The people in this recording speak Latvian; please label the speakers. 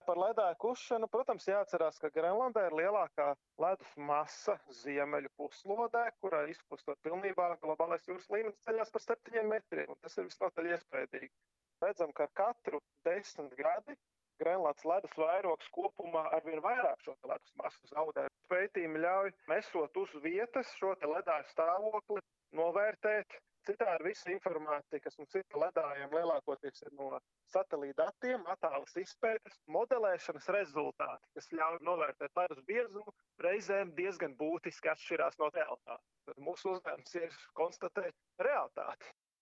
Speaker 1: Par ledāju kušanu, protams, jāatcerās, ka Grenlandē ir lielākā ledus masa ziemeļu puslodē, kurā izpustot pilnībā globālais jūras līmenis ceļās par 7 metriem, un tas ir visnotaļ iespaidīgi. Redzam, ka ar katru 10 gadi Grenlandes ledus vairogs kopumā arvien vairāk šo ledus masu zaudē. Pētījumi ļauj mesot uz vietas šo ledāju stāvokli, novērtēt. Citādi visa informācija, kas mums ir par ledājiem, lielākoties ir no satelīta datiem, attālas izpētes, modelēšanas rezultāti, kas ļauj novērtēt ledus biezumu, reizēm diezgan būtiski atšķirās no realitātes. Tad mūsu uzdevums ir konstatēt realitāti.